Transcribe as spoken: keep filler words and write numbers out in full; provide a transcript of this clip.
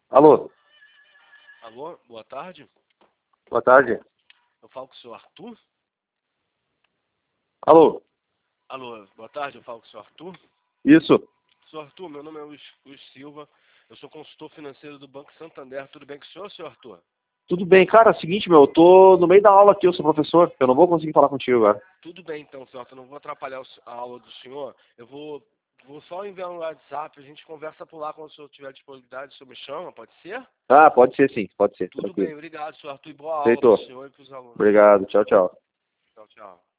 Alô? Alô, boa tarde. Boa tarde. Eu falo com o senhor Arthur? Alô? Alô, boa tarde, eu falo com o senhor Arthur? Isso. Senhor Arthur, meu nome é Luiz, Luiz Silva, eu sou consultor financeiro do Banco Santander. Tudo bem com o senhor, senhor Arthur? Tudo bem, cara, é o seguinte, meu, eu tô no meio da aula aqui, eu sou professor, eu não vou conseguir falar contigo agora. Tudo bem então, senhor Arthur, não vou atrapalhar a aula do senhor. Eu vou, vou só enviar um WhatsApp, a gente conversa por lá quando o senhor tiver disponibilidade, o senhor me chama, pode ser? Ah, pode ser sim, pode ser, Tudo tranquilo. bem, obrigado, senhor Arthur, e boa aula para Feitou. o senhor e para os alunos. Obrigado, tchau, tchau. Tchau, tchau.